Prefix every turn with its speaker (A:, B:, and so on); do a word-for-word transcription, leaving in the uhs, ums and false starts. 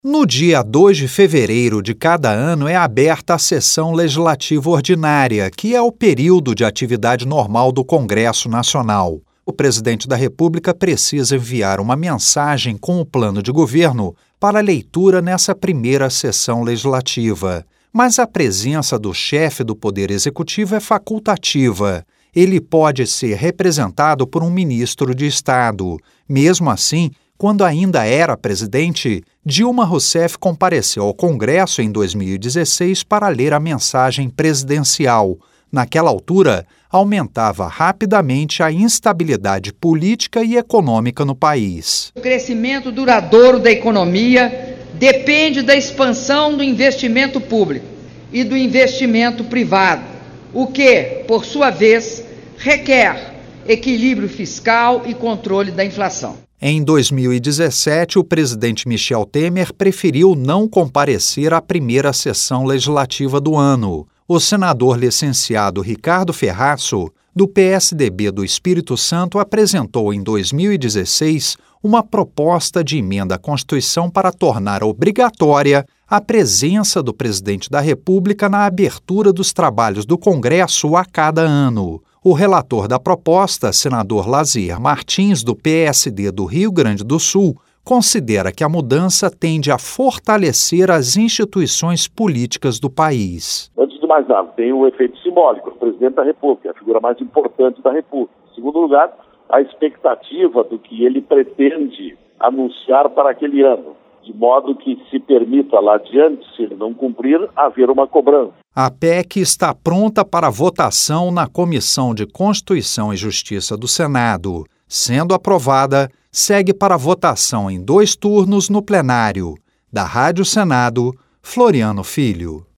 A: No dia dois de fevereiro de cada ano é aberta a sessão legislativa ordinária, que é o período de atividade normal do Congresso Nacional. O presidente da República precisa enviar uma mensagem com o plano de governo para leitura nessa primeira sessão legislativa. Mas a presença do chefe do Poder Executivo é facultativa. Ele pode ser representado por um ministro de Estado. Mesmo assim, quando ainda era presidente, Dilma Rousseff compareceu ao Congresso em dois mil e dezesseis para ler a mensagem presidencial. Naquela altura, aumentava rapidamente a instabilidade política e econômica no país.
B: O crescimento duradouro da economia depende da expansão do investimento público e do investimento privado, o que, por sua vez, requer equilíbrio fiscal e controle da inflação.
A: Em dois mil e dezessete, o presidente Michel Temer preferiu não comparecer à primeira sessão legislativa do ano. O senador licenciado Ricardo Ferraço, do P S D B do Espírito Santo, apresentou em dois mil e dezesseis uma proposta de emenda à Constituição para tornar obrigatória a presença do presidente da República na abertura dos trabalhos do Congresso a cada ano. O relator da proposta, senador Lazier Martins, do P S D do Rio Grande do Sul, considera que a mudança tende a fortalecer as instituições políticas do país.
C: Antes de mais nada, tem o efeito simbólico. O presidente da República é a figura mais importante da República. Em segundo lugar, a expectativa do que ele pretende anunciar para aquele ano, de modo que se permita lá adiante, se ele não cumprir, haver uma cobrança.
A: A P E C está pronta para votação na Comissão de Constituição e Justiça do Senado. Sendo aprovada, segue para votação em dois turnos no plenário. Da Rádio Senado, Floriano Filho.